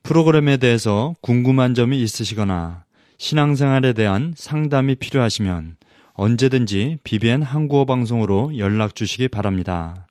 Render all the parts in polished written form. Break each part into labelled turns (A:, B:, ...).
A: 프로그램에 대해서 궁금한 점이 있으시거나 신앙생활에 대한 상담이 필요하시면 언제든지 BBN 한국어 방송으로 연락 주시기 바랍니다.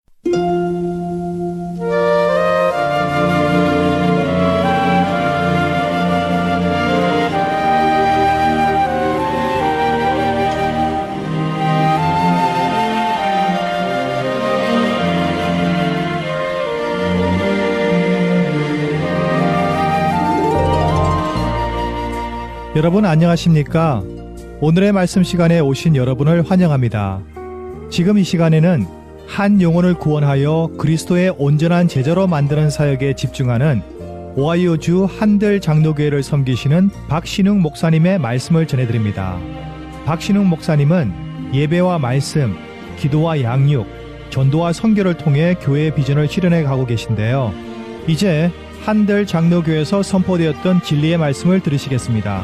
B: 여러분 안녕하십니까? 오늘의 말씀 시간에 오신 여러분을 환영합니다. 지금 이 시간에는 한 영혼을 구원하여 그리스도의 온전한 제자로 만드는 사역에 집중하는 오하이오주 한들 장로교회를 섬기시는 박신웅 목사님의 말씀을 전해드립니다. 박신웅 목사님은 예배와 말씀, 기도와 양육, 전도와 선교를 통해 교회의 비전을 실현해 가고 계신데요. 이제 한들 장로교회에서 선포되었던 진리의 말씀을 들으시겠습니다.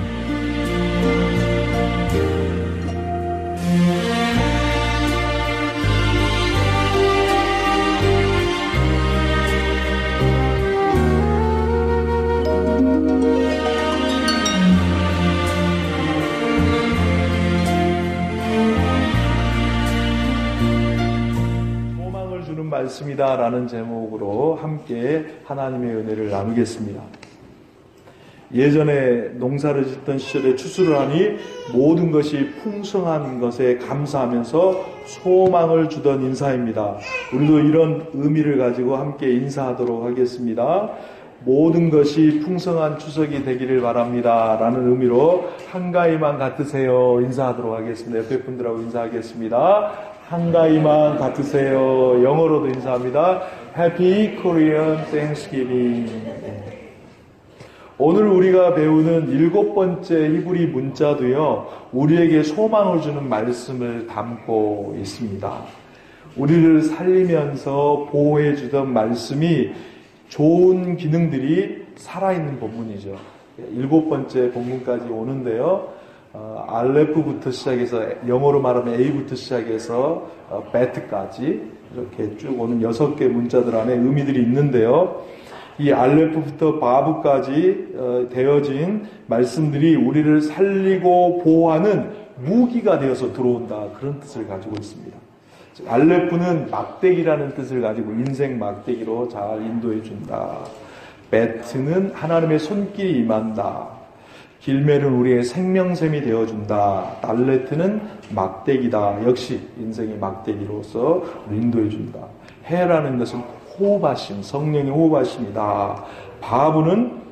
C: 말씀이다 라는 제목으로 함께 하나님의 은혜를 나누겠습니다. 예전에 농사를 짓던 시절에 추수를 하니 모든 것이 풍성한 것에 감사하면서 소망을 주던 인사입니다. 우리도 이런 의미를 가지고 함께 인사하도록 하겠습니다. 모든 것이 풍성한 추석이 되기를 바랍니다 라는 의미로 한가위만 같으세요 인사하도록 하겠습니다. 옆에 분들하고 인사하겠습니다. 한가위만 같으세요. 영어로도 인사합니다. Happy Korean Thanksgiving. 오늘 우리가 배우는 7번째 히브리 문자도요, 우리에게 소망을 주는 말씀을 담고 있습니다. 우리를 살리면서 보호해주던 말씀이 좋은 기능들이 살아있는 본문이죠. 7번째 본문까지 오는데요. 알레프부터 시작해서 영어로 말하면 A부터 시작해서 베트까지 이렇게 쭉 오는 6개 문자들 안에 의미들이 있는데요. 이 알레프부터 바브까지 되어진 말씀들이 우리를 살리고 보호하는 무기가 되어서 들어온다, 그런 뜻을 가지고 있습니다. 알레프는 막대기라는 뜻을 가지고 인생 막대기로 잘 인도해 준다. 베트는 하나님의 손길이 임한다. 길멜은 우리의 생명샘이 되어준다. 달레트는 막대기다. 역시 인생의 막대기로서 인도해준다. 해라는 것은 호흡하심, 성령의 호흡하심이다. 바브는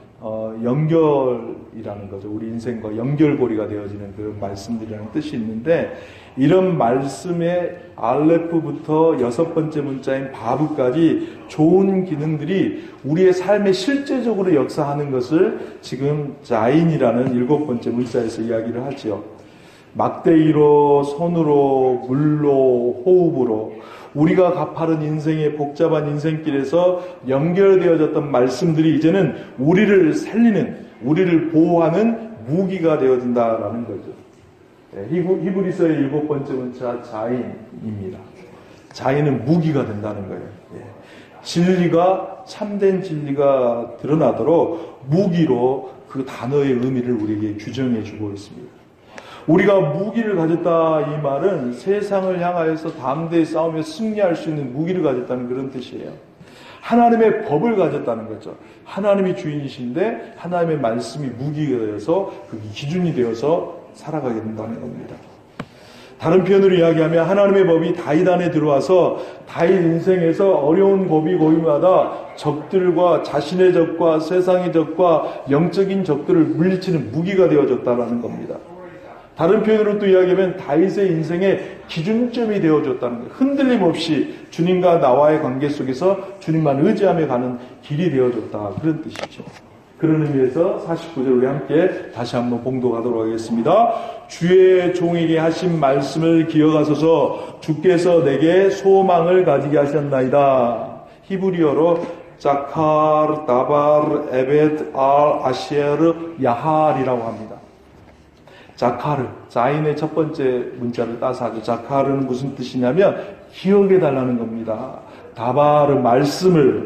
C: 연결이라는 거죠. 우리 인생과 연결고리가 되어지는 그런 말씀들이라는 뜻이 있는데, 이런 말씀의 알레프부터 6번째 문자인 바브까지 좋은 기능들이 우리의 삶에 실제적으로 역사하는 것을 지금 자인이라는 7번째 문자에서 이야기를 하지요. 막대기로, 손으로, 물로, 호흡으로 우리가 가파른 인생의 복잡한 인생길에서 연결되어졌던 말씀들이 이제는 우리를 살리는, 우리를 보호하는 무기가 되어진다라는 거죠. 히브리서의 7번째 문자 자인입니다. 자인은 무기가 된다는 거예요. 진리가, 참된 진리가 드러나도록 무기로 그 단어의 의미를 우리에게 규정해 주고 있습니다. 우리가 무기를 가졌다, 이 말은 세상을 향하여서 담대히 싸우며 승리할 수 있는 무기를 가졌다는 그런 뜻이에요. 하나님의 법을 가졌다는 거죠. 하나님이 주인이신데 하나님의 말씀이 무기가 되어서 그게 기준이 되어서 살아가게 된다는 겁니다. 다른 표현으로 이야기하면 하나님의 법이 다윗 안에 들어와서 다윗 인생에서 어려운 고비마다 적들과 자신의 적과 세상의 적과 영적인 적들을 물리치는 무기가 되어졌다는 겁니다. 다른 표현으로 또 이야기하면 다윗의 인생의 기준점이 되어줬다는 거예요. 흔들림 없이 주님과 나와의 관계 속에서 주님만 의지하며 가는 길이 되어줬다, 그런 뜻이죠. 그런 의미에서 49절 우리 함께 다시 한번 봉독하도록 하겠습니다. 주의 종에게 하신 말씀을 기억하소서. 주께서 내게 소망을 가지게 하셨나이다. 히브리어로 자카르, 다바르, 에벳, 알, 아시에르, 야할이라고 합니다. 자카르, 자인의 첫 번째 문자를 따서 하죠. 자카르는 무슨 뜻이냐면 기억해 달라는 겁니다. 다바르, 말씀을,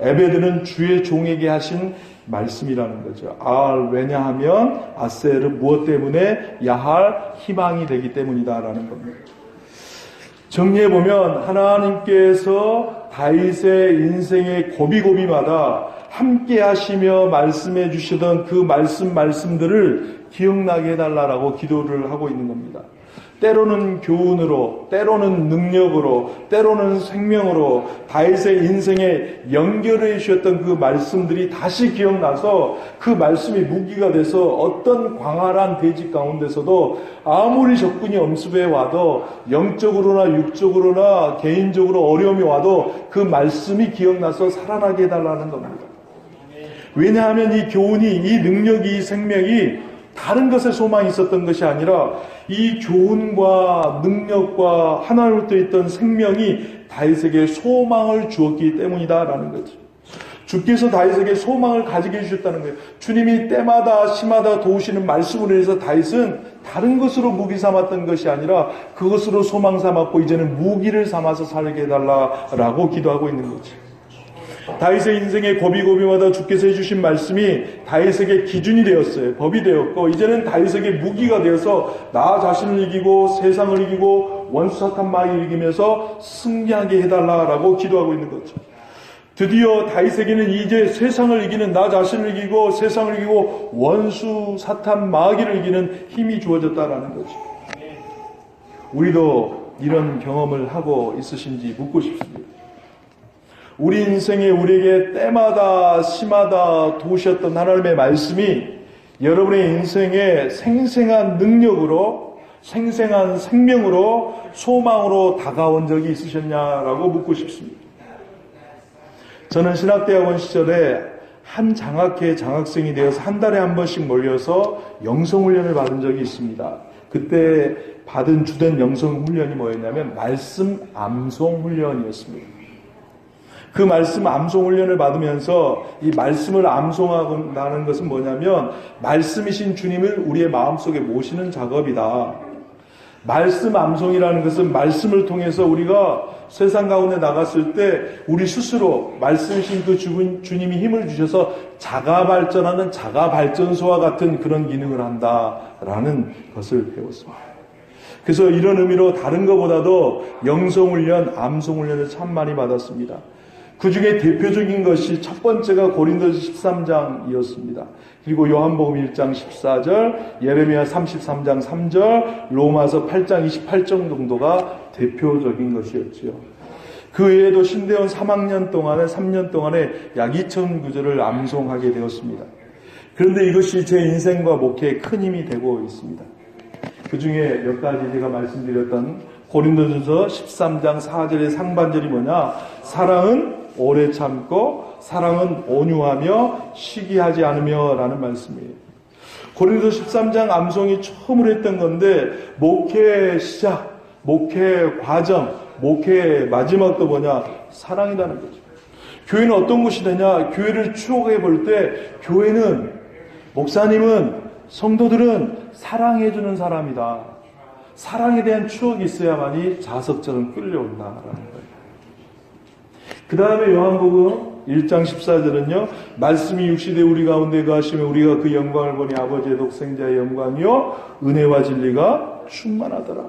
C: 에베드는 주의 종에게 하신 말씀이라는 거죠. 왜냐하면 아셀은 무엇 때문에 야할 희망이 되기 때문이다라는 겁니다. 정리해보면 하나님께서 다윗의 인생의 고비고비마다 함께 하시며 말씀해 주시던 그 말씀들을 기억나게 해달라고 기도를 하고 있는 겁니다. 때로는 교훈으로, 때로는 능력으로, 때로는 생명으로 다윗의 인생에 연결해 주셨던 그 말씀들이 다시 기억나서 그 말씀이 무기가 돼서 어떤 광활한 대지 가운데서도 아무리 적군이 엄습해 와도 영적으로나 육적으로나 개인적으로 어려움이 와도 그 말씀이 기억나서 살아나게 해달라는 겁니다. 왜냐하면 이 교훈이, 이 능력이, 이 생명이 다른 것에 소망이 있었던 것이 아니라 이 교훈과 능력과 하나로부터 있던 생명이 다윗에게 소망을 주었기 때문이다라는 거죠. 주께서 다윗에게 소망을 가지게 해주셨다는 거예요. 주님이 때마다 시마다 도우시는 말씀으로 해서 다윗은 다른 것으로 무기 삼았던 것이 아니라 그것으로 소망 삼았고 이제는 무기를 삼아서 살게 해달라라고 기도하고 있는 거죠. 다윗의 인생의 고비고비마다 주께서 해주신 말씀이 다윗에게 기준이 되었어요. 법이 되었고 이제는 다윗에게 무기가 되어서 나 자신을 이기고 세상을 이기고 원수 사탄 마귀를 이기면서 승리하게 해달라라고 기도하고 있는 거죠. 드디어 다윗에게는 이제 세상을 이기는 나 자신을 이기고 세상을 이기고 원수 사탄 마귀를 이기는 힘이 주어졌다라는 거죠. 우리도 이런 경험을 하고 있으신지 묻고 싶습니다. 우리 인생에 우리에게 때마다 시마다 도우셨던 하나님의 말씀이 여러분의 인생에 생생한 능력으로 생생한 생명으로 소망으로 다가온 적이 있으셨냐라고 묻고 싶습니다. 저는 신학대학원 시절에 한 장학회 장학생이 되어서 한 달에 한 번씩 몰려서 영성훈련을 받은 적이 있습니다. 그때 받은 주된 영성훈련이 뭐였냐면 말씀 암송훈련이었습니다. 그 말씀 암송훈련을 받으면서 이 말씀을 암송하는 것은 뭐냐면 말씀이신 주님을 우리의 마음속에 모시는 작업이다. 말씀 암송이라는 것은 말씀을 통해서 우리가 세상 가운데 나갔을 때 우리 스스로 말씀이신 그 주님이 힘을 주셔서 자가 발전하는 자가 발전소와 같은 그런 기능을 한다라는 것을 배웠습니다. 그래서 이런 의미로 다른 것보다도 영성훈련, 암송훈련을 참 많이 받았습니다. 그 중에 대표적인 것이 첫 번째가 고린도서 13장이었습니다. 그리고 요한복음 1장 14절, 예레미야 33장 3절, 로마서 8장 28절 정도가 대표적인 것이었지요. 그 외에도 신대원 3년 동안에 약 2,000 구절을 암송하게 되었습니다. 그런데 이것이 제 인생과 목회에 큰 힘이 되고 있습니다. 그 중에 몇 가지 제가 말씀드렸던 고린도전서 13장 4절의 상반절이 뭐냐? 사랑은 오래 참고 사랑은 온유하며 시기하지 않으며 라는 말씀이에요. 고린도서 13장 암송이 처음으로 했던 건데 목회 시작, 목회 과정, 목회 마지막도 뭐냐? 사랑이라는 거죠. 교회는 어떤 곳이 되냐? 교회를 추억해 볼 때 교회는 목사님은 성도들은 사랑해주는 사람이다. 사랑에 대한 추억이 있어야만이 자석처럼 끌려온다라는 거예요. 그 다음에 요한복음 1장 14절은요. 말씀이 육시되 우리 가운데 거하시며 우리가 그 영광을 보니 아버지의 독생자의 영광이요 은혜와 진리가 충만하더라.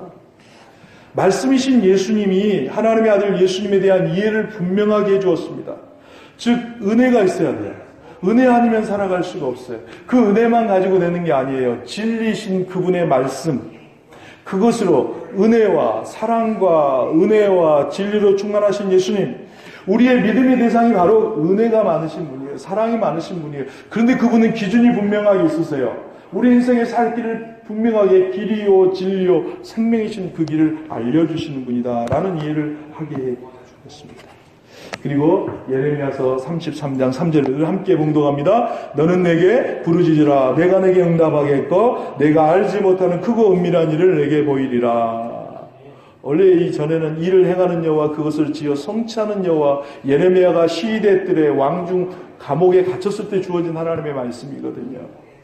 C: 말씀이신 예수님이 하나님의 아들 예수님에 대한 이해를 분명하게 해주었습니다. 즉 은혜가 있어야 돼요. 은혜 아니면 살아갈 수가 없어요. 그 은혜만 가지고 되는 게 아니에요. 진리신 그분의 말씀, 그것으로 은혜와 사랑과 은혜와 진리로 충만하신 예수님, 우리의 믿음의 대상이 바로 은혜가 많으신 분이에요. 사랑이 많으신 분이에요. 그런데 그분은 기준이 분명하게 있으세요. 우리 인생의 살 길을 분명하게 길이요 진리요 생명이신 그 길을 알려주시는 분이다 라는 이해를 하게 해주셨습니다. 그리고 예레미야서 33장 3절을 함께 봉독합니다. 너는 내게 부르짖으라. 내가 내게 응답하겠고 내가 알지 못하는 크고 은밀한 일을 내게 보이리라. 원래 이전에는 일을 행하는 여호와 그것을 지어 성취하는 여호와 예레미야가 시대 뜰에 왕중 감옥에 갇혔을 때 주어진 하나님의 말씀이거든요.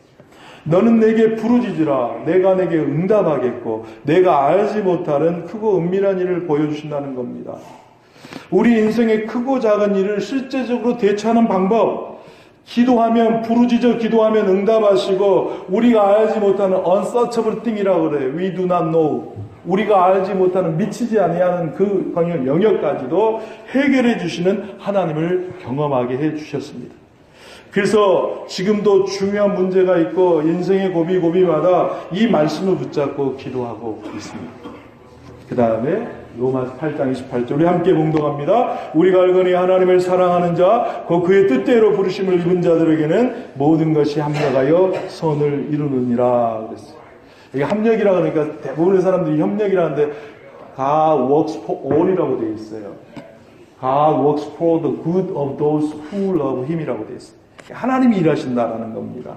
C: 너는 내게 부르짖으라. 내가 내게 응답하겠고 내가 알지 못하는 크고 은밀한 일을 보여주신다는 겁니다. 우리 인생의 크고 작은 일을 실제적으로 대처하는 방법, 기도하면 부르짖어 기도하면 응답하시고 우리가 알지 못하는 unsearchable thing이라고 그래요. We do not know. 우리가 알지 못하는 미치지 아니하는 그 영역까지도 해결해 주시는 하나님을 경험하게 해 주셨습니다. 그래서 지금도 중요한 문제가 있고 인생의 고비고비마다 이 말씀을 붙잡고 기도하고 있습니다. 그 다음에 로마서 8장 28절 우리 함께 봉독합니다. 우리가 알거니 하나님을 사랑하는 자 곧 그의 뜻대로 부르심을 입은 자들에게는 모든 것이 합력하여 선을 이루느니라 그랬어요. 이게 합력이라 그러니까 대부분의 사람들이 협력이라는데 God works for all이라고 되어 있어요. God works for the good of those who love Him이라고 되어 있어요. 하나님이 일하신다라는 겁니다.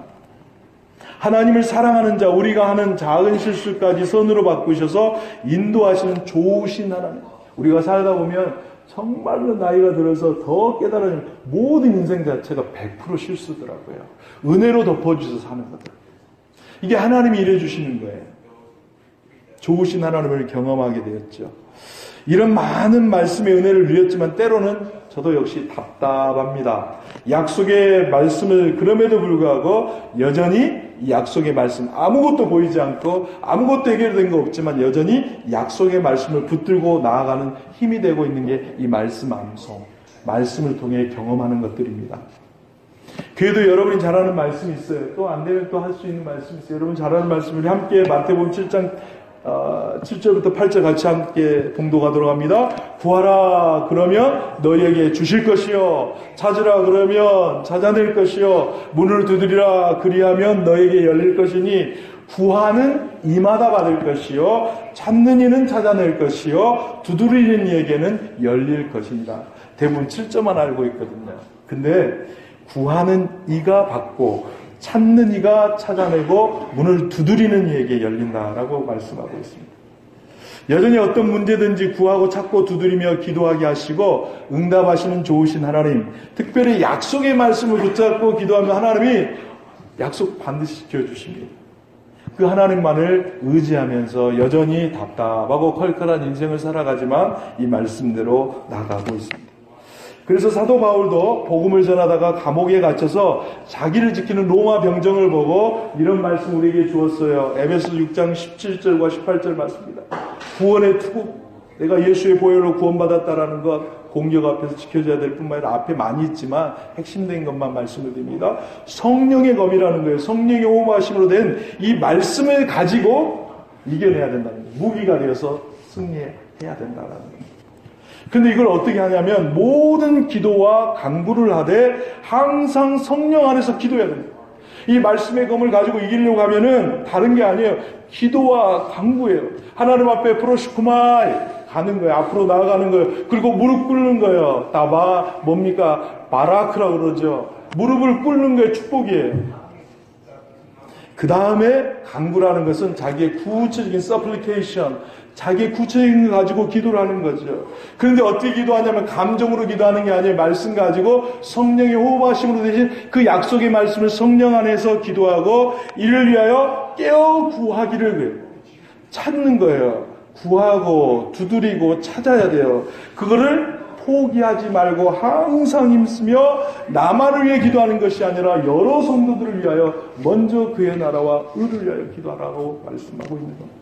C: 하나님을 사랑하는 자, 우리가 하는 작은 실수까지 선으로 바꾸셔서 인도하시는 좋으신 하나님. 우리가 살다 보면 정말로 나이가 들어서 더 깨달은 모든 인생 자체가 100% 실수더라고요. 은혜로 덮어주셔서 사는 거다. 이게 하나님이 일해주시는 거예요. 좋으신 하나님을 경험하게 되었죠. 이런 많은 말씀의 은혜를 누렸지만 때로는 저도 역시 답답합니다. 약속의 말씀을 그럼에도 불구하고 여전히 이 약속의 말씀 아무것도 보이지 않고 아무것도 해결된 거 없지만 여전히 약속의 말씀을 붙들고 나아가는 힘이 되고 있는 게 이 말씀 암송, 말씀을 통해 경험하는 것들입니다. 그래도 여러분이 잘하는 말씀이 있어요. 또 안 되면 또 할 수 있는 말씀이 있어요. 여러분 잘하는 말씀을 함께 마태복음 7장 7절부터 8절 같이 함께 봉독하도록 합니다. 구하라 그러면 너희에게 주실 것이요 찾으라 그러면 찾아낼 것이요 문을 두드리라 그리하면 너희에게 열릴 것이니 구하는 이마다 받을 것이요 찾는 이는 찾아낼 것이요 두드리는 이에게는 열릴 것이니라. 대부분 7절만 알고 있거든요. 근데 구하는 이가 받고 찾는 이가 찾아내고 문을 두드리는 이에게 열린다라고 말씀하고 있습니다. 여전히 어떤 문제든지 구하고 찾고 두드리며 기도하게 하시고 응답하시는 좋으신 하나님, 특별히 약속의 말씀을 붙잡고 기도하면 하나님이 약속 반드시 지켜주십니다. 그 하나님만을 의지하면서 여전히 답답하고 컬컬한 인생을 살아가지만 이 말씀대로 나가고 있습니다. 그래서 사도 바울도 복음을 전하다가 감옥에 갇혀서 자기를 지키는 로마 병정을 보고 이런 말씀 우리에게 주었어요. 에베소 6장 17절과 18절 말씀입니다. 구원의 투국, 내가 예수의 보혈로 구원받았다라는 것 공격 앞에서 지켜줘야 될 뿐만 아니라 앞에 많이 있지만 핵심된 것만 말씀을 드립니다. 성령의 검이라는 거예요. 성령의 호흡하심으로 된 이 말씀을 가지고 이겨내야 된다는 거예요. 무기가 되어서 승리해야 된다는 거예요. 근데 이걸 어떻게 하냐면 모든 기도와 간구를 하되 항상 성령 안에서 기도해야 됩니다. 이 말씀의 검을 가지고 이기려고 하면은 다른 게 아니에요. 기도와 간구예요. 하나님 앞에 프로시쿠마이 가는 거예요. 앞으로 나아가는 거예요. 그리고 무릎 꿇는 거예요. 따바 뭡니까? 바라크라고 그러죠. 무릎을 꿇는 게 축복이에요. 그 다음에 간구라는 것은 자기의 구체적인 supplication, 자기의 구체적인 걸 가지고 기도를 하는 거죠. 그런데 어떻게 기도하냐면 감정으로 기도하는 게 아니에요. 말씀 가지고 성령의 호흡하심으로 대신 그 약속의 말씀을 성령 안에서 기도하고 이를 위하여 깨어 구하기를 그래요. 찾는 거예요. 구하고 두드리고 찾아야 돼요. 그거를 포기하지 말고 항상 힘쓰며 나만을 위해 기도하는 것이 아니라 여러 성도들을 위하여 먼저 그의 나라와 의를 위하여 기도하라고 말씀하고 있는 겁니다.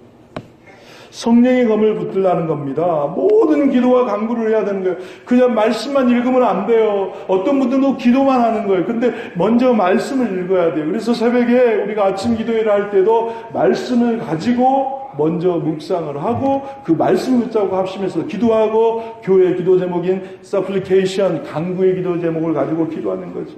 C: 성령의 검을 붙들라는 겁니다. 모든 기도와 간구를 해야 되는 거예요. 그냥 말씀만 읽으면 안 돼요. 어떤 분들도 기도만 하는 거예요. 근데 먼저 말씀을 읽어야 돼요. 그래서 새벽에 우리가 아침 기도회를 할 때도 말씀을 가지고 먼저 묵상을 하고 그 말씀을 붙잡고 합심해서 기도하고 교회 기도 제목인 supplication, 간구의 기도 제목을 가지고 기도하는 거죠.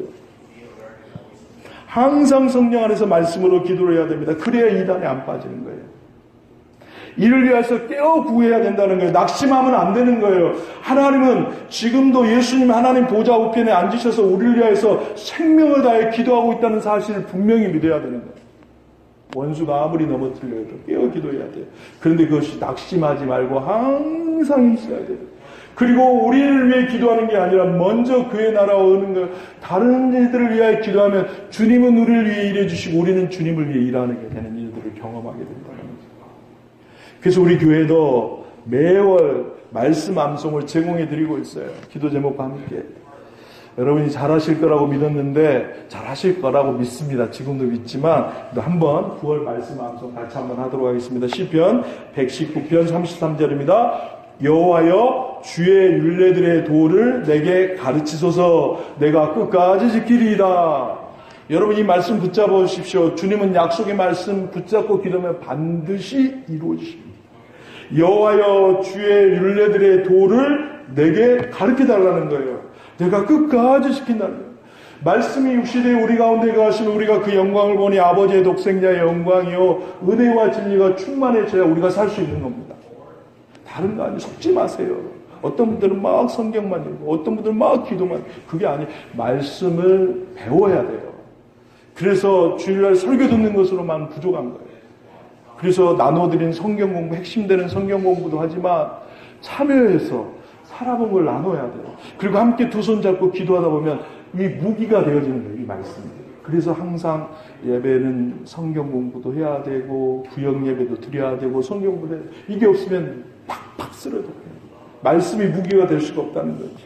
C: 항상 성령 안에서 말씀으로 기도를 해야 됩니다. 그래야 이단에 안 빠지는 거예요. 이를 위해서 깨어 구해야 된다는 거예요. 낙심하면 안 되는 거예요. 하나님은 지금도 예수님 하나님 보좌 우편에 앉으셔서 우리를 위해서 생명을 다해 기도하고 있다는 사실을 분명히 믿어야 되는 거예요. 원수가 아무리 넘어뜨려도 깨어 기도해야 돼요. 그런데 그것이 낙심하지 말고 항상 있어야 돼요. 그리고 우리를 위해 기도하는 게 아니라 먼저 그의 나라와 오는 것, 다른 이들을 위하여 기도하면 주님은 우리를 위해 일해 주시고 우리는 주님을 위해 일하는 게 되는 일들을 경험하게 된다는 거죠. 그래서 우리 교회도 매월 말씀 암송을 제공해 드리고 있어요. 기도 제목과 함께. 여러분이 잘하실 거라고 믿었는데 잘하실 거라고 믿습니다. 지금도 믿지만 한번 9월 말씀 암송 같이 한번 하도록 하겠습니다. 시편 119편 33절입니다. 여호와여 주의 율례들의 도를 내게 가르치소서. 내가 끝까지 지키리이다. 여러분 이 말씀 붙잡으십시오. 주님은 약속의 말씀 붙잡고 기도하면 반드시 이루어지십니다. 여호와여 주의 율례들의 도를 내게 가르쳐달라는 거예요. 내가 끝까지 지킨다는 거예요. 말씀이 육시되어 우리 가운데 가시면 우리가 그 영광을 보니 아버지의 독생자의 영광이요 은혜와 진리가 충만해져야 우리가 살 수 있는 겁니다. 다른 거 아니에요. 속지 마세요. 어떤 분들은 막 성경만 읽고 어떤 분들은 막 기도만. 그게 아니에요. 말씀을 배워야 돼요. 그래서 주일날 설교 듣는 것으로만 부족한 거예요. 그래서 나눠드린 성경 공부, 핵심되는 성경 공부도 하지만 참여해서 살아본 걸 나눠야 돼요. 그리고 함께 두 손 잡고 기도하다 보면 이 무기가 되어지는 거예요. 이 말씀이. 그래서 항상 예배는 성경 공부도 해야 되고 구역 예배도 드려야 되고 성경 공부도 해야 되고 이게 없으면 팍팍 쓰러져요. 말씀이 무기가 될 수가 없다는 거죠.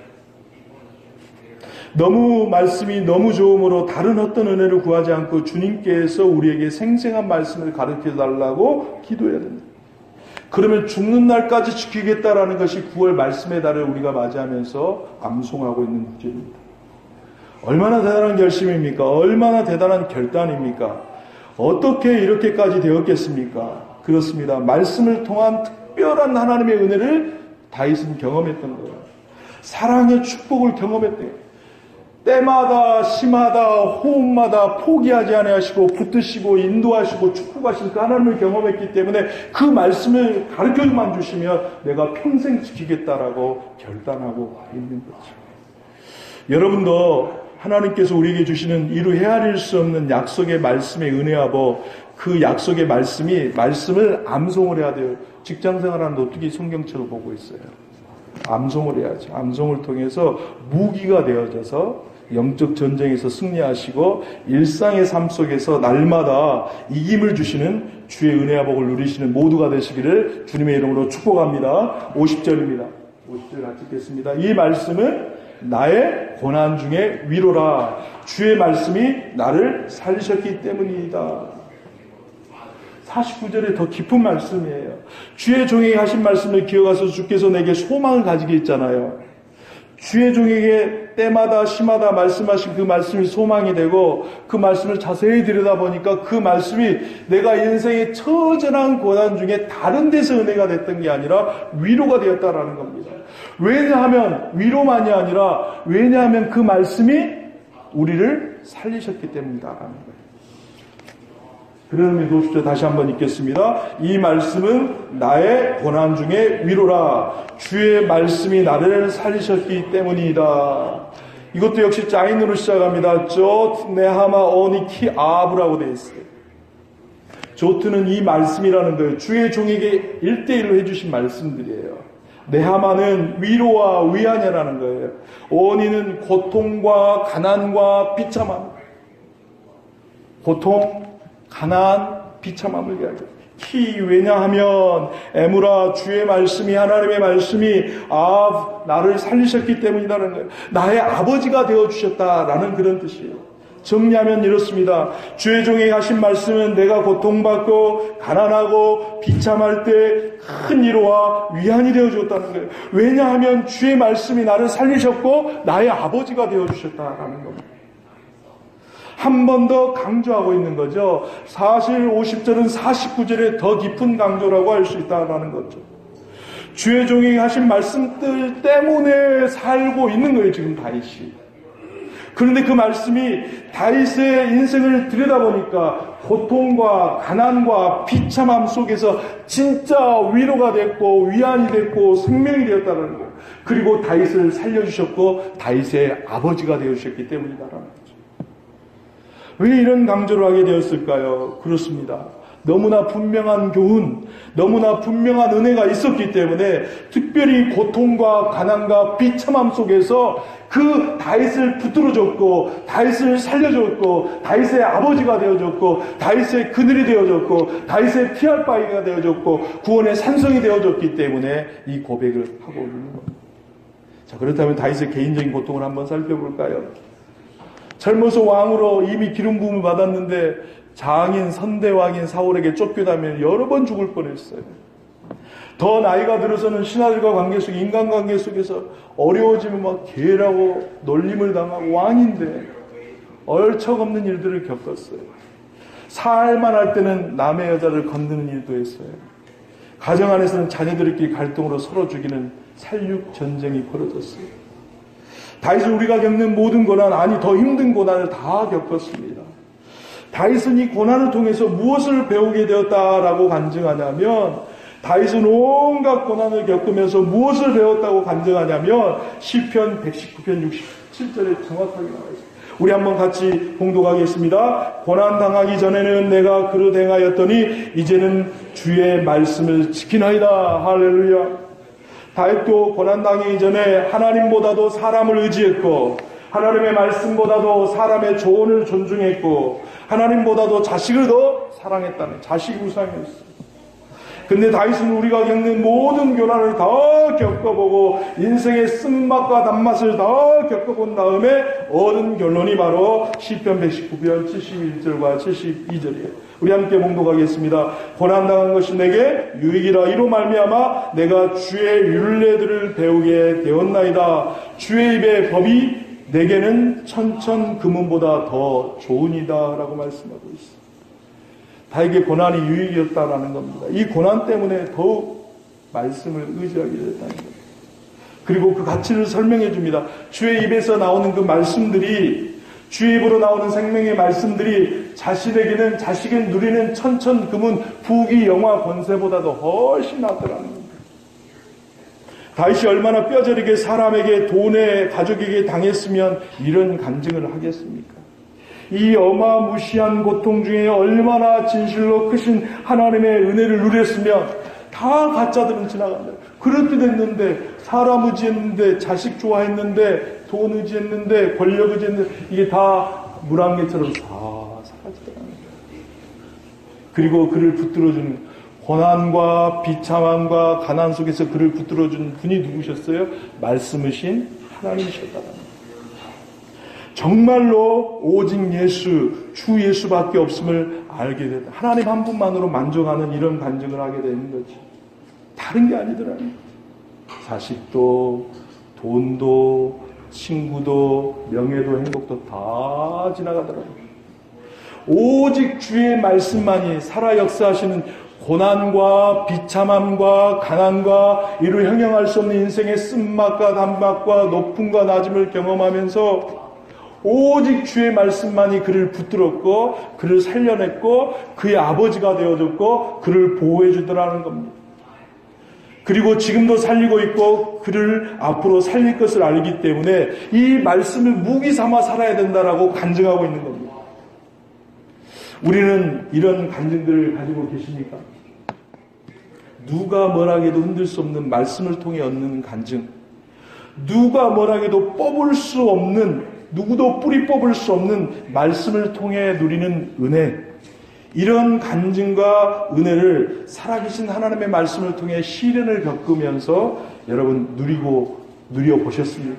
C: 너무 말씀이 너무 좋음으로 다른 어떤 은혜를 구하지 않고 주님께서 우리에게 생생한 말씀을 가르쳐달라고 기도해야 됩니다. 그러면 죽는 날까지 지키겠다라는 것이 9월 말씀의 달을 우리가 맞이하면서 암송하고 있는 구절입니다. 얼마나 대단한 결심입니까? 얼마나 대단한 결단입니까? 어떻게 이렇게까지 되었겠습니까? 그렇습니다. 말씀을 통한 특별한 하나님의 은혜를 다윗은 경험했던 거예요. 사랑의 축복을 경험했대요. 때마다 시마다 호흡마다 포기하지 아니하시고 붙드시고 인도하시고 축복하신 그 하나님을 경험했기 때문에 그 말씀을 가르쳐만 주시면 내가 평생 지키겠다라고 결단하고 있는 거죠. 여러분도 하나님께서 우리에게 주시는 이루 헤아릴 수 없는 약속의 말씀의 은혜와 그 약속의 말씀을 암송을 해야 돼요. 직장생활하는데 어떻게 성경책을 보고 있어요? 암송을 해야죠. 암송을 통해서 무기가 되어져서 영적 전쟁에서 승리하시고 일상의 삶 속에서 날마다 이김을 주시는 주의 은혜와 복을 누리시는 모두가 되시기를 주님의 이름으로 축복합니다. 50절입니다. 50절 같이 읽겠습니다. 이 말씀은 나의 고난 중에 위로라. 주의 말씀이 나를 살리셨기 때문이다. 49절에 더 깊은 말씀이에요. 주의 종에게 하신 말씀을 기억하셔서 주께서 내게 소망을 가지게 했잖아요. 주의 종에게 때마다 시마다 말씀하신 그 말씀이 소망이 되고 그 말씀을 자세히 들여다보니까 그 말씀이 내가 인생의 처절한 고난 중에 다른 데서 은혜가 됐던 게 아니라 위로가 되었다라는 겁니다. 왜냐하면 위로만이 아니라 왜냐하면 그 말씀이 우리를 살리셨기 때문이다라는 거예요. 그러면 보십시오. 다시 한번 읽겠습니다. 이 말씀은 나의 고난 중에 위로라. 주의 말씀이 나를 살리셨기 때문이다. 이것도 역시 짜인으로 시작합니다. 조트 네하마 오니키 아브라고 되어 있어요. 조트는 이 말씀이라는 거예요. 주의 종에게 1대1로 해주신 말씀들이에요. 네하마는 위로와 위안이라는 거예요. 오니는 고통과 가난과 비참함. 고통, 가난, 비참함을 이야기해요. 왜냐하면 에무라 주의 말씀이 하나님의 말씀이 나를 살리셨기 때문이라는 거예요. 나의 아버지가 되어주셨다라는 그런 뜻이에요. 정리하면 이렇습니다. 주의 종에게 하신 말씀은 내가 고통받고 가난하고 비참할 때 큰 위로와 위안이 되어주었다는 거예요. 왜냐하면 주의 말씀이 나를 살리셨고 나의 아버지가 되어주셨다라는 겁니다. 한 번 더 강조하고 있는 거죠. 사실 50절은 49절에 더 깊은 강조라고 할 수 있다는 거죠. 주의 종에게 하신 말씀들 때문에 살고 있는 거예요, 지금 다윗이. 그런데 그 말씀이 다윗의 인생을 들여다보니까 고통과 가난과 비참함 속에서 진짜 위로가 됐고 위안이 됐고 생명이 되었다는 거예요. 그리고 다윗을 살려주셨고 다윗의 아버지가 되어주셨기 때문이다라는 거죠. 왜 이런 강조를 하게 되었을까요? 그렇습니다. 너무나 분명한 교훈, 너무나 분명한 은혜가 있었기 때문에 특별히 고통과 가난과 비참함 속에서 그 다윗을 붙들어줬고 다윗을 살려줬고 다윗의 아버지가 되어줬고 다윗의 그늘이 되어줬고 다윗의 피할 바위가 되어줬고 구원의 산성이 되어줬기 때문에 이 고백을 하고 있는 겁니다. 자, 그렇다면 다윗의 개인적인 고통을 한번 살펴볼까요? 젊어서 왕으로 이미 기름 부음을 받았는데 장인 선대왕인 사울에게 쫓겨다면 여러 번 죽을 뻔했어요. 더 나이가 들어서는 신하들과 관계 속, 인간관계 속에서 어려워지면 막 괴라고 놀림을 당하고 왕인데 얼척없는 일들을 겪었어요. 살만 할 때는 남의 여자를 건드는 일도 했어요. 가정 안에서는 자녀들끼리 갈등으로 서로 죽이는 살육 전쟁이 벌어졌어요. 다윗은 우리가 겪는 모든 고난, 아니 더 힘든 고난을 다 겪었습니다. 다윗은 이 고난을 통해서 무엇을 배우게 되었다라고 간증하냐면 다윗은 온갖 고난을 겪으면서 무엇을 배웠다고 간증하냐면 시편 119편 67절에 정확하게 나와 있습니다. 우리 한번 같이 봉독하겠습니다. 고난 당하기 전에는 내가 그릇 행하였더니 이제는 주의 말씀을 지키나이다. 할렐루야. 다윗도 고난 당하기 전에 하나님보다도 사람을 의지했고 하나님의 말씀보다도 사람의 조언을 존중했고 하나님보다도 자식을 더 사랑했다는 자식 우상이었어요. 근데 다윗은 우리가 겪는 모든 고난을 다 겪어보고 인생의 쓴맛과 단맛을 다 겪어본 다음에 얻은 결론이 바로 시편 119편 71절과 72절이에요. 우리 함께 봉독하겠습니다. 고난당한 것이 내게 유익이라. 이로 말미암아 내가 주의 율례들을 배우게 되었나이다. 주의 입의 법이 내게는 천천 금은보다 더 좋으니이다 라고 말씀하고 있습니다. 다에게 고난이 유익이었다라는 겁니다. 이 고난 때문에 더욱 말씀을 의지하게 됐다는 겁니다. 그리고 그 가치를 설명해 줍니다. 주의 입에서 나오는 그 말씀들이, 주의 입으로 나오는 생명의 말씀들이 자신에게는, 자식은 누리는 천천 금은 부귀 영화 권세보다도 훨씬 낫더라는 겁니다. 다윗이 얼마나 뼈저리게 사람에게, 돈에, 가족에게 당했으면 이런 간증을 하겠습니까? 이 어마무시한 고통 중에 얼마나 진실로 크신 하나님의 은혜를 누렸으면 다 가짜들은 지나간다. 그릇도 됐는데, 사람 의지했는데, 자식 좋아했는데, 돈 의지했는데, 권력 의지했는데 이게 다 물안개처럼 다 사라지더라는 거예요. 그리고 그를 붙들어주는 고난과 비참함과 가난 속에서 그를 붙들어준 분이 누구셨어요? 말씀이신 하나님이셨다는 거예요. 정말로 오직 예수, 주 예수밖에 없음을 알게 됐다. 하나님 한 분만으로 만족하는 이런 간증을 하게 되는 거지. 다른 게 아니더라고요. 자식도, 돈도, 친구도, 명예도, 행복도 다 지나가더라고요. 오직 주의 말씀만이 살아 역사하시는 고난과 비참함과 가난과 이루 형용할 수 없는 인생의 쓴맛과 단맛과 높음과 낮음을 경험하면서 오직 주의 말씀만이 그를 붙들었고 그를 살려냈고 그의 아버지가 되어줬고 그를 보호해 주더라는 겁니다. 그리고 지금도 살리고 있고 그를 앞으로 살릴 것을 알기 때문에 이 말씀을 무기 삼아 살아야 된다라고 간증하고 있는 겁니다. 우리는 이런 간증들을 가지고 계십니까? 누가 뭐라 해도 흔들 수 없는 말씀을 통해 얻는 간증, 누가 뭐라 해도 뽑을 수 없는, 누구도 뿌리 뽑을 수 없는 말씀을 통해 누리는 은혜, 이런 간증과 은혜를 살아계신 하나님의 말씀을 통해 시련을 겪으면서 여러분 누려보셨습니까?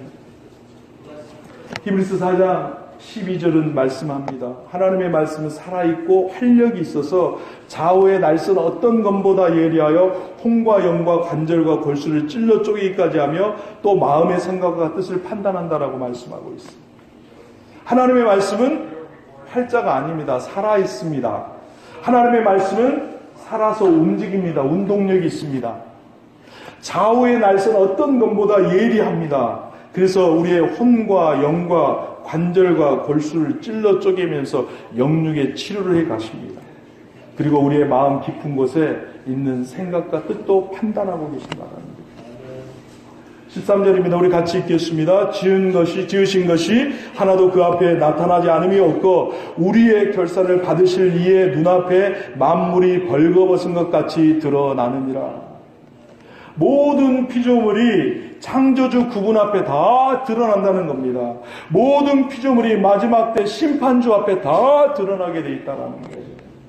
C: 히브리서 4장 12절은 말씀합니다. 하나님의 말씀은 살아있고 활력이 있어서 좌우의 날선 어떤 검보다 예리하여 혼과 영과 관절과 골수를 찔러 쪼개기까지 하며 또 마음의 생각과 뜻을 판단한다라고 말씀하고 있습니다. 하나님의 말씀은 활자가 아닙니다. 살아있습니다. 하나님의 말씀은 살아서 움직입니다. 운동력이 있습니다. 좌우의 날선 어떤 검보다 예리합니다. 그래서 우리의 혼과 영과 관절과 골수를 찔러 쪼개면서 영육의 치료를 해 가십니다. 그리고 우리의 마음 깊은 곳에 있는 생각과 뜻도 판단하고 계신다는 거예요. 13절입니다. 우리 같이 읽겠습니다. 지으신 것이 하나도 그 앞에 나타나지 않음이 없고 우리의 결산을 받으실 이의 눈앞에 만물이 벌거벗은 것 같이 드러나느니라. 모든 피조물이 창조주 그분 앞에 다 드러난다는 겁니다. 모든 피조물이 마지막 때 심판주 앞에 다 드러나게 돼 있다는 거예요.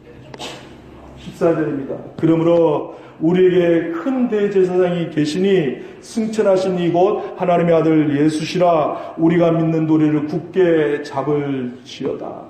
C: 14절입니다. 그러므로 우리에게 큰 대제사장이 계시니 승천하신 이곳 하나님의 아들 예수시라. 우리가 믿는 도리를 굳게 잡을지어다.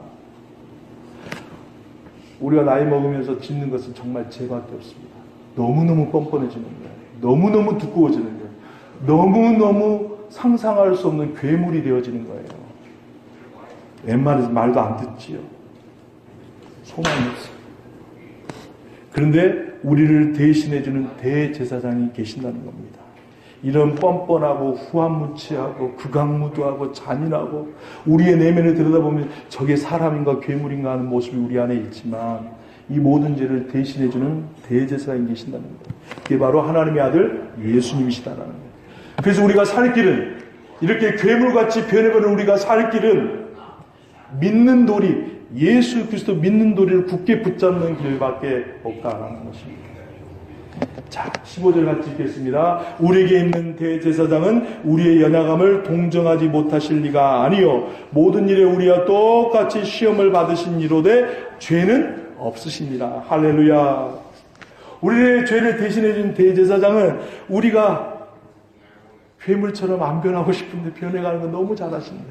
C: 우리가 나이 먹으면서 짓는 것은 정말 죄밖에 없습니다. 너무너무 뻔뻔해지는 거예요. 너무너무 두꺼워지는 거예요. 너무너무 상상할 수 없는 괴물이 되어지는 거예요. 웬만해서 말도 안 듣지요. 소망이 없어요. 그런데 우리를 대신해주는 대제사장이 계신다는 겁니다. 이런 뻔뻔하고 후한무치하고 극악무도하고 잔인하고 우리의 내면을 들여다보면 저게 사람인가 괴물인가 하는 모습이 우리 안에 있지만 이 모든 죄를 대신해주는 대제사장이 계신다는 거예요. 그게 바로 하나님의 아들 예수님이시다라는 거예요. 그래서 우리가 살 길은 이렇게 괴물같이 변해버린 우리가 살 길은 믿는 도리, 예수 그리스도 믿는 도리를 굳게 붙잡는 길밖에 없다라는 것입니다. 자, 15절 같이 읽겠습니다. 우리에게 있는 대제사장은 우리의 연약함을 동정하지 못하실 리가 아니요 모든 일에 우리와 똑같이 시험을 받으신 이로되 죄는 없으시니라. 할렐루야. 우리의 죄를 대신해 준 대제사장은 우리가 괴물처럼 안 변하고 싶은데 변해가는 건 너무 잘하십니다.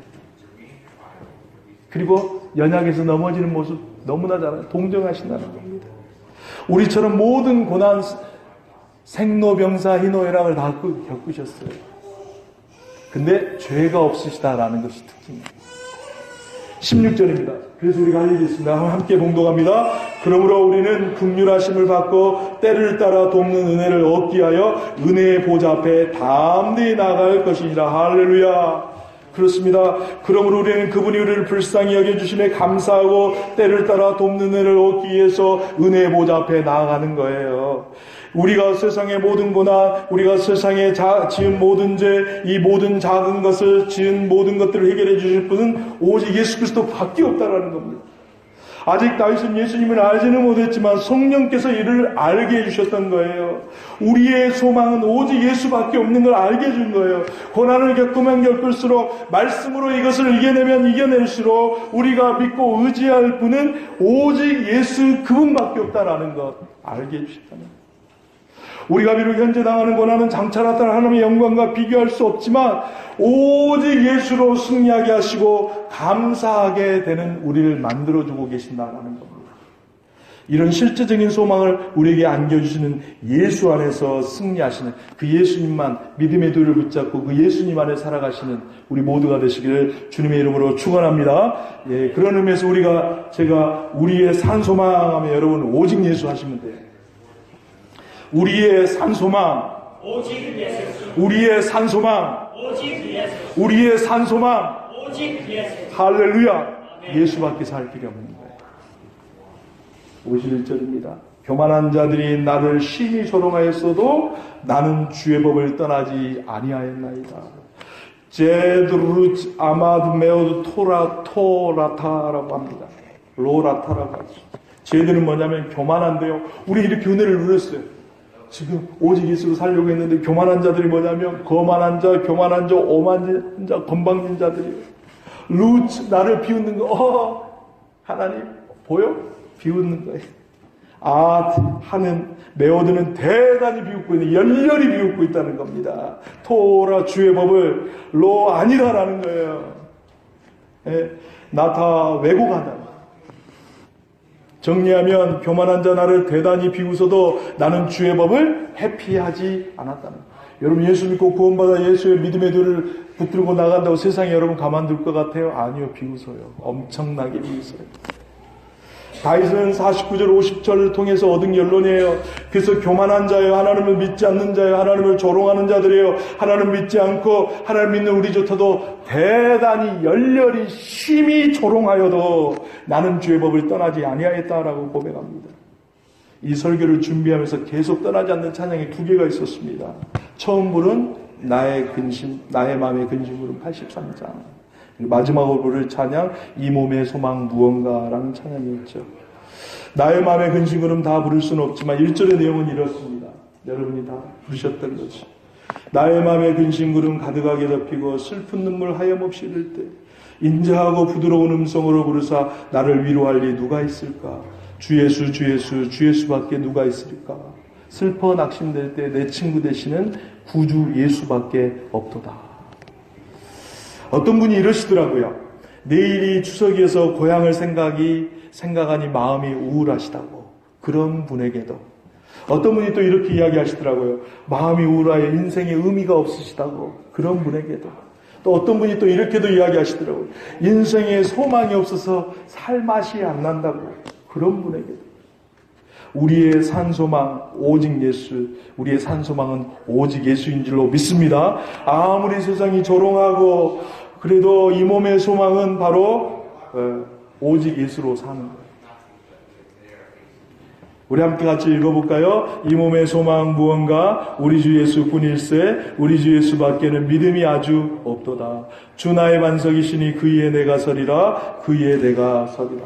C: 그리고 연약해서 넘어지는 모습 너무나 잘 동정하신다는 겁니다. 우리처럼 모든 고난, 생로병사, 희노애락을 다 겪으셨어요. 근데 죄가 없으시다라는 것이 특징입니다. 16절입니다. 그래서 우리가 알려드렸습니다. 함께 봉독합니다. 그러므로 우리는 긍휼하심을 받고 때를 따라 돕는 은혜를 얻기 위하여 은혜의 보좌 앞에 담대히 나아갈 것이니라. 할렐루야. 그렇습니다. 그러므로 우리는 그분이 우리를 불쌍히 여겨주심에 감사하고 때를 따라 돕는 은혜를 얻기 위해서 은혜의 보좌 앞에 나아가는 거예요. 우리가 세상의 모든 고난, 우리가 세상에 지은 모든 죄, 이 모든 작은 것을 지은 모든 것들을 해결해 주실 분은 오직 예수 그리스도 밖에 없다라는 겁니다. 아직 다윗은 예수님을 알지는 못했지만 성령께서 이를 알게 해주셨던 거예요. 우리의 소망은 오직 예수밖에 없는 걸 알게 해준 거예요. 고난을 겪으면 겪을수록 말씀으로 이것을 이겨내면 이겨낼수록 우리가 믿고 의지할 분은 오직 예수 그분밖에 없다라는 것 알게 해주셨다는 거예요. 우리가 비록 현재 당하는 고난은 장차 나타날 하나님의 영광과 비교할 수 없지만 오직 예수로 승리하게 하시고 감사하게 되는 우리를 만들어주고 계신다는 겁니다. 이런 실제적인 소망을 우리에게 안겨주시는 예수 안에서 승리하시는 그 예수님만 믿음의 도를 붙잡고 그 예수님 안에 살아가시는 우리 모두가 되시기를 주님의 이름으로 축원합니다. 예, 그런 의미에서 제가 우리의 산소망하면 여러분 오직 예수 하시면 돼요. 우리의 산소망,
D: 오직 예수.
C: 우리의 산소망,
D: 오직 예수.
C: 우리의 산소망,
D: 오직 예수.
C: 할렐루야. 예수밖에 살 길이 없는 거예요. 51절입니다. 교만한 자들이 나를 심히 조롱하였어도 나는 주의 법을 떠나지 아니하였나이다. 제드루츠 아마드 메오드 토라타라고 합니다. 로라타라고 하죠. 쟤들은 뭐냐면 교만한데요. 우리 이렇게 은혜를 누렸어요. 지금 오직 예수로 살려고 했는데 교만한 자들이 뭐냐면 거만한 자, 교만한 자, 오만한 자, 건방진 자들이에요. 루츠 나를 비웃는 거. 하나님 보여? 비웃는 거예요. 하는 메오드는 대단히 비웃고 있는 열렬히 비웃고 있다는 겁니다. 토라 주의 법을 로 아니라라는 거예요. 예, 나타 왜곡한다. 정리하면 교만한 자 나를 대단히 비웃어도 나는 주의 법을 회피하지 않았다는 거예요. 여러분 예수 믿고 구원받아 예수의 믿음의 돌을 붙들고 나간다고 세상에 여러분 가만둘 것 같아요? 아니요. 비웃어요. 엄청나게 비웃어요. 다윗은 49절 50절을 통해서 얻은 결론이에요. 그래서 교만한 자예요. 하나님을 믿지 않는 자예요. 하나님을 조롱하는 자들이에요. 하나님을 믿지 않고 하나님을 믿는 우리조차도 대단히 열렬히 심히 조롱하여도 나는 주의 법을 떠나지 아니하였다라고 고백합니다. 이 설교를 준비하면서 계속 떠나지 않는 찬양이 두 개가 있었습니다. 처음 부른 나의 근심, 나의 마음의 근심으로는 83장. 마지막으로 부를 찬양, 이 몸의 소망 무언가라는 찬양이었죠. 나의 마음의 근심으로는 다 부를 수는 없지만 1절의 내용은 이렇습니다. 여러분이 다 부르셨던 거지. 나의 마음의 근심구름 가득하게 덮이고 슬픈 눈물 하염없이 흐를 때 인자하고 부드러운 음성으로 부르사 나를 위로할 리 누가 있을까? 주 예수 주 예수 주 예수밖에 누가 있을까? 슬퍼 낙심될 때 내 친구 되시는 구주 예수밖에 없도다. 어떤 분이 이러시더라고요. 내일이 추석이어서 고향을 생각하니 마음이 우울하시다고. 그런 분에게도 어떤 분이 또 이렇게 이야기하시더라고요. 마음이 우울하여 인생에 의미가 없으시다고. 그런 분에게도. 또 어떤 분이 또 이렇게도 이야기하시더라고요. 인생에 소망이 없어서 살 맛이 안 난다고. 그런 분에게도. 우리의 산소망 오직 예수, 우리의 산소망은 오직 예수인 줄로 믿습니다. 아무리 세상이 조롱하고 그래도 이 몸의 소망은 바로 오직 예수로 사는 거예요. 우리 함께 같이 읽어볼까요? 이 몸의 소망 무언가 우리 주 예수뿐일세 우리 주 예수밖에는 믿음이 아주 없도다. 주 나의 반석이시니 그 위에 내가 서리라 그 위에 내가 서리라.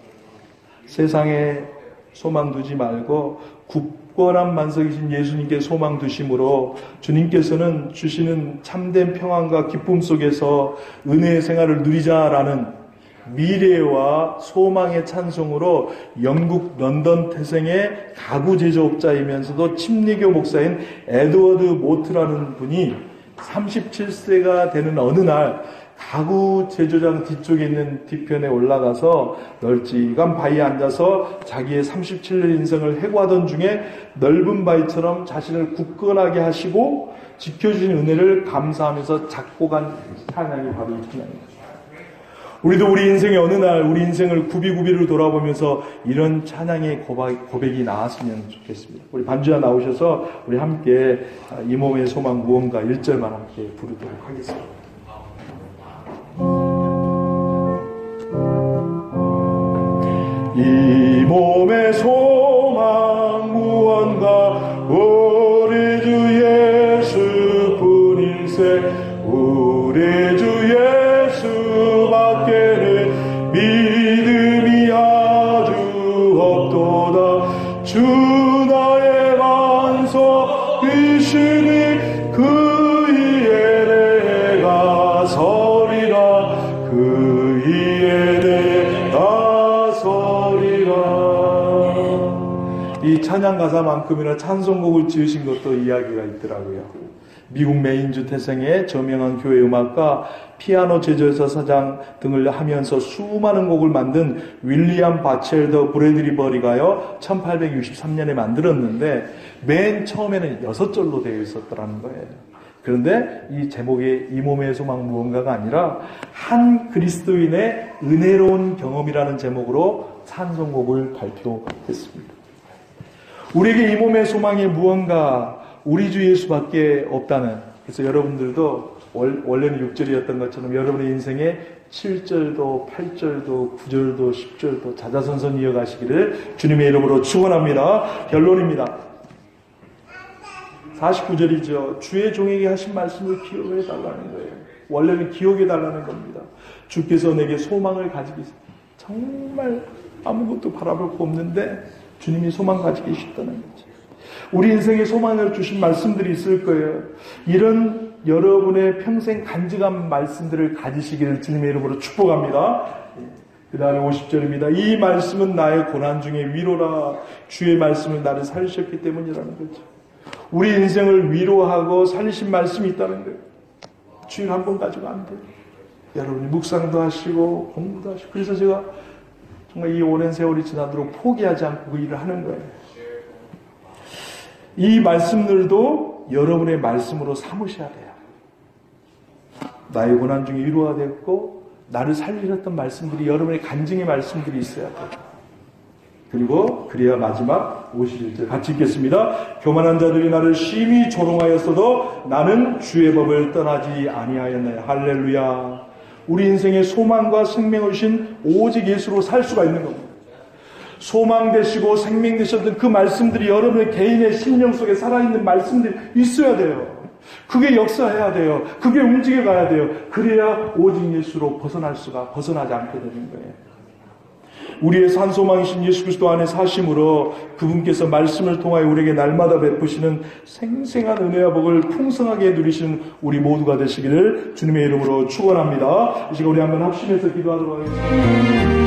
C: 세상에 소망 두지 말고 굳건한 반석이신 예수님께 소망 두심으로 주님께서는 주시는 참된 평안과 기쁨 속에서 은혜의 생활을 누리자라는 미래와 소망의 찬송으로 영국 런던 태생의 가구 제조업자이면서도 침례교 목사인 에드워드 모트라는 분이 37세가 되는 어느 날 가구 제조장 뒤쪽에 있는 뒤편에 올라가서 널찍한 바위에 앉아서 자기의 37년 인생을 해고하던 중에 넓은 바위처럼 자신을 굳건하게 하시고 지켜주신 은혜를 감사하면서 작곡한 찬양이 바로 이 찬양입니다. 우리도 우리 인생의 어느 날 우리 인생을 구비구비를 돌아보면서 이런 찬양의 고백이 나왔으면 좋겠습니다. 우리 반주자 나오셔서 우리 함께 이 몸의 소망 무언가 1절만 함께 부르도록 하겠습니다. 이 몸의 소망 무언가 우리 주 예수뿐일세 우리 주 예수밖에는 믿음이 아주 없도다. 주 나의 반석이시니 그 위에 내가 서리라 그 위에 내가 서리라. 이 찬양 가사만큼이나 찬송곡을 지으신 것도 이야기가 있더라고요. 미국 메인주 태생의 저명한 교회 음악가, 피아노 제조회사 사장 등을 하면서 수많은 곡을 만든 윌리엄 바첼더 브래드리 버리가요 1863년에 만들었는데 맨 처음에는 6절로 되어 있었더라는 거예요. 그런데 이 제목이 이 몸의 소망 무언가가 아니라 한 그리스도인의 은혜로운 경험이라는 제목으로 찬송곡을 발표했습니다. 우리에게 이 몸의 소망이 무언가 우리 주 예수밖에 없다는, 그래서 여러분들도 원래는 6절이었던 것처럼 여러분의 인생에 7절도 8절도 9절도 10절도 자자손손 이어가시기를 주님의 이름으로 축원합니다. 결론입니다. 49절이죠. 주의 종에게 하신 말씀을 기억해 달라는 거예요. 원래는 기억해 달라는 겁니다. 주께서 내게 소망을 가지기, 정말 아무것도 바라볼 거 없는데 주님이 소망 가지기 싶다는 거죠. 우리 인생에 소망을 주신 말씀들이 있을 거예요. 이런 여러분의 평생 간직한 말씀들을 가지시기를 주님의 이름으로 축복합니다. 그 다음에 50절입니다. 이 말씀은 나의 고난 중에 위로라. 주의 말씀은 나를 살리셨기 때문이라는 거죠. 우리 인생을 위로하고 살리신 말씀이 있다는 거예요. 주일 한 번 가지고 안 돼요. 여러분이 묵상도 하시고 공부도 하시고, 그래서 제가 정말 이 오랜 세월이 지나도록 포기하지 않고 그 일을 하는 거예요. 이 말씀들도 여러분의 말씀으로 삼으셔야 돼요. 나의 고난 중에 위로가 됐고 나를 살리셨던 말씀들이 여러분의 간증의 말씀들이 있어야 돼요. 그리고 그래야 마지막 51절 같이 읽겠습니다. 교만한 자들이 나를 심히 조롱하였어도 나는 주의 법을 떠나지 아니하였나요. 할렐루야. 우리 인생의 소망과 생명을 주신 오직 예수로 살 수가 있는 겁니다. 소망 되시고 생명 되셨던 그 말씀들이 여러분의 개인의 심령 속에 살아있는 말씀들이 있어야 돼요. 그게 역사해야 돼요. 그게 움직여가야 돼요. 그래야 오직 예수로 벗어나지 않게 되는 거예요. 우리의 산소망이신 예수 그리스도 안에 사심으로 그분께서 말씀을 통하여 우리에게 날마다 베푸시는 생생한 은혜와 복을 풍성하게 누리시는 우리 모두가 되시기를 주님의 이름으로 축원합니다. 이 시간 우리 한번 합심해서 기도하도록 하겠습니다.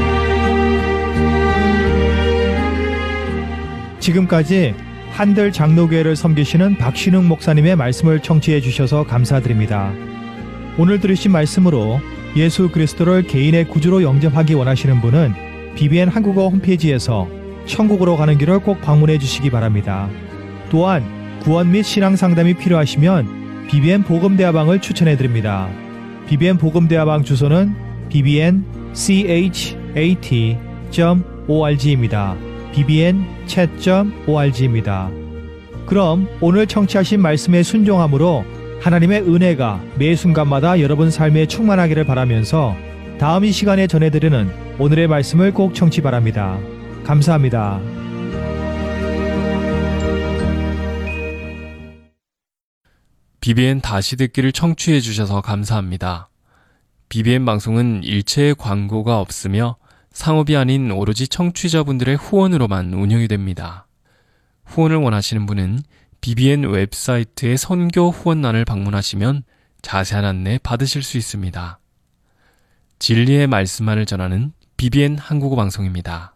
B: 지금까지 한들 장로교회를 섬기시는 박신웅 목사님의 말씀을 청취해 주셔서 감사드립니다. 오늘 들으신 말씀으로 예수 그리스도를 개인의 구주로 영접하기 원하시는 분은 BBN 한국어 홈페이지에서 천국으로 가는 길을 꼭 방문해 주시기 바랍니다. 또한 구원 및 신앙 상담이 필요하시면 BBN 복음대화방을 추천해 드립니다. BBN 복음대화방 주소는 bbnchat.org입니다. bbnchat.org입니다. 그럼 오늘 청취하신 말씀에 순종함으로 하나님의 은혜가 매 순간마다 여러분 삶에 충만하기를 바라면서 다음 이 시간에 전해드리는 오늘의 말씀을 꼭 청취 바랍니다. 감사합니다.
E: BBN 다시 듣기를 청취해 주셔서 감사합니다. BBN 방송은 일체의 광고가 없으며 상업이 아닌 오로지 청취자분들의 후원으로만 운영이 됩니다. 후원을 원하시는 분은 BBN 웹사이트의 선교 후원란을 방문하시면 자세한 안내 받으실 수 있습니다. 진리의 말씀만을 전하는 BBN 한국어 방송입니다.